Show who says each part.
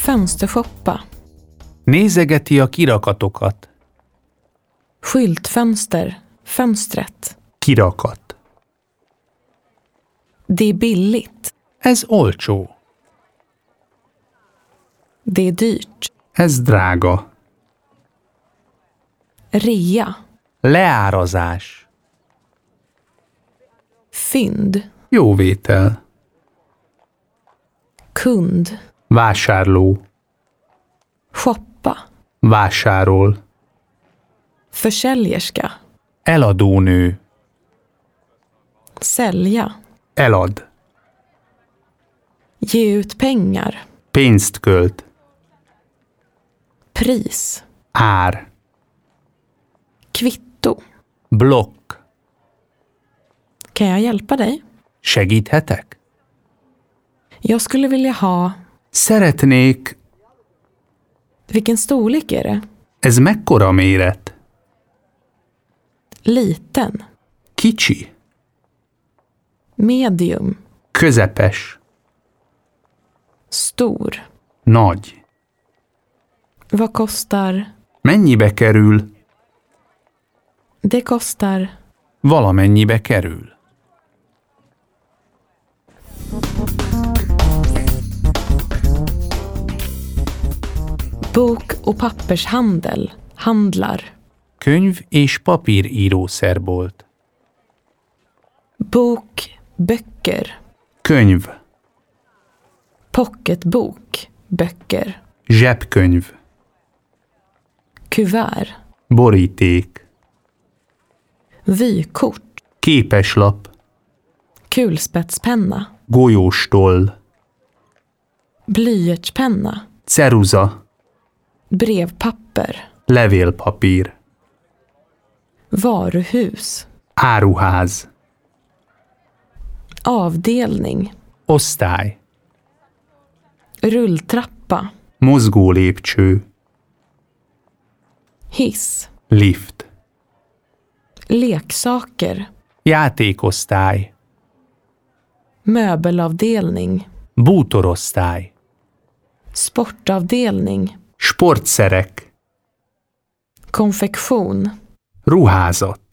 Speaker 1: Fönstershoppa.
Speaker 2: Nézegeti a kirakatokat.
Speaker 1: Skyltfönster. Fönstret.
Speaker 2: Kirakat.
Speaker 1: Det är billigt.
Speaker 2: Ez olcsó.
Speaker 1: Det är dyrt.
Speaker 2: Ez drága.
Speaker 1: Rea.
Speaker 2: Leárazás.
Speaker 1: Fynd.
Speaker 2: Jóvétel.
Speaker 1: Kund.
Speaker 2: Vásárló.
Speaker 1: Shoppa.
Speaker 2: Vásárol.
Speaker 1: Försäljerska.
Speaker 2: Eladónő.
Speaker 1: Sälja.
Speaker 2: Elad.
Speaker 1: Ge ut pengar.
Speaker 2: Pénzt költ.
Speaker 1: Pris.
Speaker 2: Ár.
Speaker 1: Kvitto.
Speaker 2: Blokk.
Speaker 1: Kan jag hjälpa dig?
Speaker 2: Segíthetek?
Speaker 1: Jag skulle vilja ha...
Speaker 2: Szeretnék...
Speaker 1: Vilken storlek är det?
Speaker 2: Ez mekkora méret?
Speaker 1: Liten.
Speaker 2: Kicsi.
Speaker 1: Medium.
Speaker 2: Közepes.
Speaker 1: Stor.
Speaker 2: Nagy.
Speaker 1: Vad kostar?
Speaker 2: Mennyibe kerül?
Speaker 1: Det kostar...
Speaker 2: Valamennyibe kerül.
Speaker 1: Bok- och pappershandel. Handlar.
Speaker 2: Könyv- és papírírószerbolt.
Speaker 1: Bok. Böcker.
Speaker 2: Könyv.
Speaker 1: Pocketbok. Böcker.
Speaker 2: Zsebkönyv.
Speaker 1: Kuvert.
Speaker 2: Boríték.
Speaker 1: Vykort.
Speaker 2: Képeslap.
Speaker 1: Kulspetspenna.
Speaker 2: Golyóstoll.
Speaker 1: Blyertspenna.
Speaker 2: Ceruza.
Speaker 1: Brevpapper.
Speaker 2: Levélpapír.
Speaker 1: Varuhus.
Speaker 2: Áruház.
Speaker 1: Avdelning.
Speaker 2: Osztály.
Speaker 1: Rulltrappa.
Speaker 2: Mozgólépcső.
Speaker 1: Hiss.
Speaker 2: Lift.
Speaker 1: Leksaker.
Speaker 2: Játékosztály.
Speaker 1: Möbelavdelning.
Speaker 2: Bútorosztály.
Speaker 1: Sportavdelning.
Speaker 2: Sportszerek.
Speaker 1: Konfektion.
Speaker 2: Ruházat.